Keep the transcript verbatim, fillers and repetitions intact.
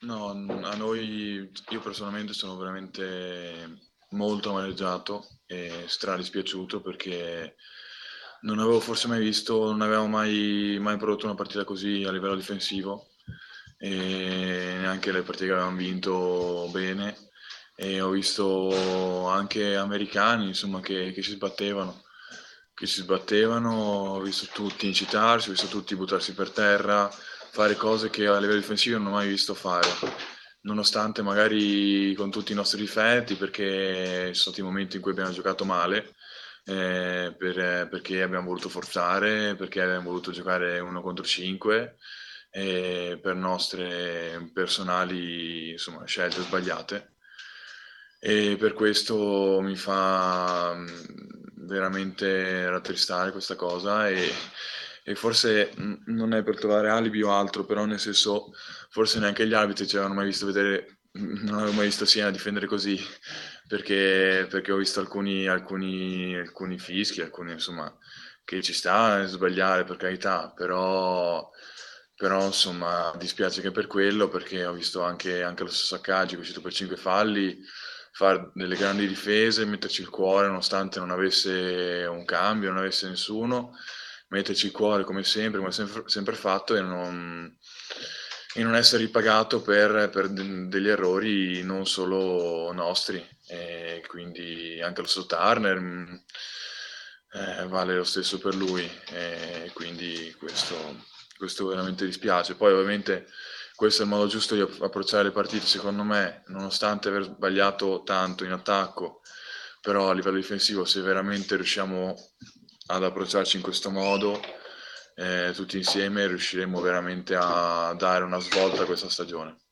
No, n- a noi, io personalmente sono veramente molto amareggiato e stra dispiaciuto perché non avevo forse mai visto, non avevamo mai, mai prodotto una partita così a livello difensivo e neanche le partite che avevamo vinto bene e ho visto anche americani, insomma, che, che si sbattevano, che si sbattevano, ho visto tutti incitarsi, ho visto tutti buttarsi per terra, fare cose che a livello difensivo non ho mai visto fare, nonostante magari con tutti i nostri difetti, perché ci sono stati momenti in cui abbiamo giocato male, eh, per- perché abbiamo voluto forzare, perché abbiamo voluto giocare uno contro cinque, eh, per nostre personali, insomma, scelte sbagliate. E per questo mi fa mh, veramente rattristare questa cosa e, e forse mh, non è per trovare alibi o altro, però nel senso forse neanche gli arbitri ci avevano mai visto vedere, non avevo mai visto Siena difendere così, perché, perché ho visto alcuni, alcuni, alcuni fischi, alcuni insomma che ci sta a sbagliare per carità, però, però insomma dispiace che per quello, perché ho visto anche, anche lo stesso Saccaggi che è uscito per cinque falli, fare delle grandi difese, metterci il cuore nonostante non avesse un cambio, non avesse nessuno, metterci il cuore come sempre, come sempre, sempre fatto e non, e non essere ripagato per, per de- degli errori non solo nostri. E quindi anche lo stesso Turner mh, eh, vale lo stesso per lui e quindi questo, questo veramente dispiace. Poi ovviamente questo è il modo giusto di approcciare le partite, secondo me, nonostante aver sbagliato tanto in attacco, però a livello difensivo se veramente riusciamo ad approcciarci in questo modo, eh, tutti insieme riusciremo veramente a dare una svolta a questa stagione.